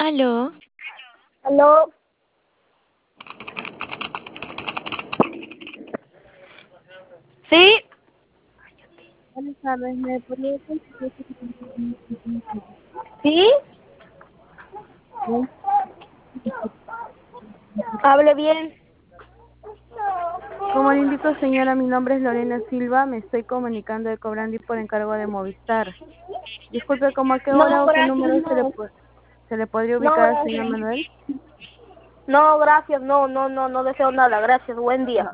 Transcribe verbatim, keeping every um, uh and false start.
Aló. Aló. ¿Sí? Buenas tardes, ¿me podría conseguir? ¿Sí? Hable bien. Como le indico, señora, mi nombre es Lorena Silva, me estoy comunicando de Cobrandi por encargo de Movistar. Disculpe, ¿cómo a qué hora No, o qué gracias, número se le, no. pu- se le podría No, ubicar al señor gracias. Manuel? No, gracias, no, no, no, no deseo nada. Gracias, buen día.